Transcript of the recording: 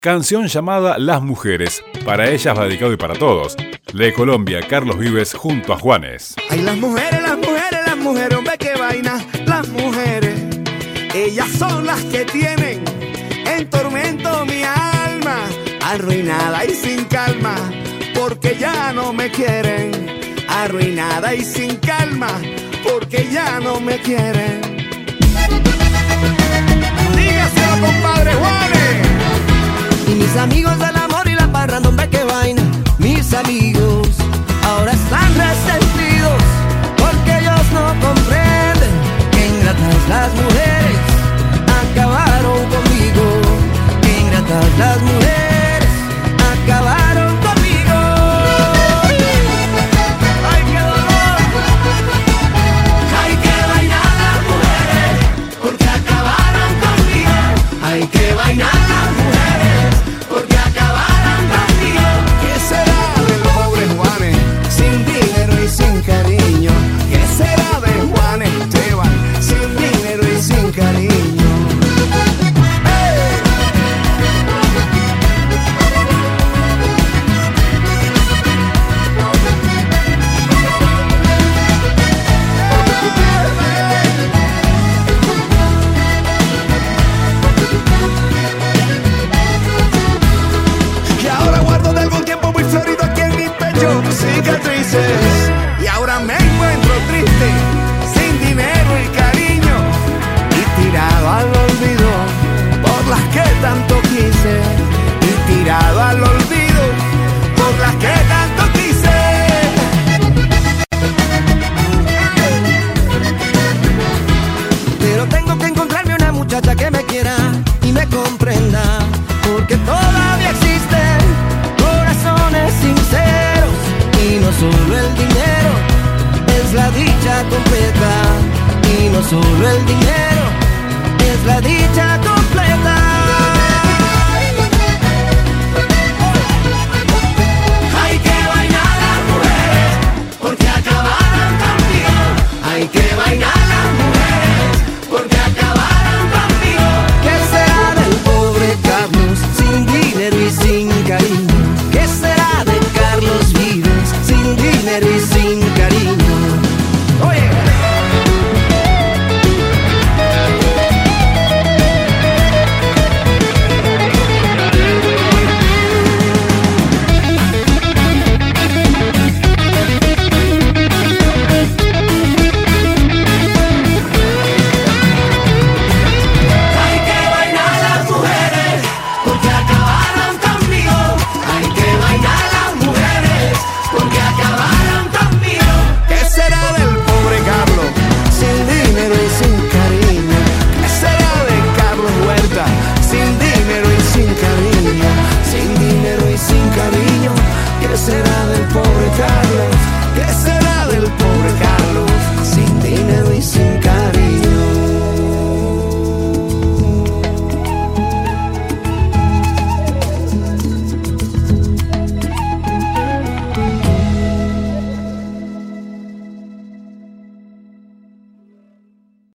Canción llamada Las Mujeres. Para ellas va dedicado y para todos. De Colombia, Carlos Vives junto a Juanes. Ay, las mujeres, las mujeres, las mujeres, hombre, qué vaina. Las mujeres, ellas son las que tienen en tormento mi alma, arruinada y sin calma, porque ya no me quieren. Arruinada y sin calma, porque ya no me quieren. Dígaselo, compadre Juanes. Y mis amigos del amor y la parranda, hombre, qué vaina. Mis amigos ahora están resentidos porque ellos no comprenden que ingratas las mujeres acabaron conmigo. Que ingratas las mujeres acabaron conmigo. ¡Ay, qué dolor! Hay que bailar las mujeres porque acabaron conmigo. Hay que bailar las mujeres porque acabaron conmigo. ¿Qué será de los pobres Juanes sin dinero y sin cariño? ¿Qué será de Juanes Esteban sin dinero y sin cariño? Y ahora guardo de algún tiempo muy florido aquí en mi pecho cicatrices. Y ahora me encuentro triste, sin dinero y cariño, y tirado al olvido por las que tanto quise. Y tirado al olvido por las que tanto quise. Pero tengo que encontrarme una muchacha que me quiera y me comprenda, porque todavía existen corazones sinceros y no solo el dinero es la dicha completa. Y no solo el dinero es la dicha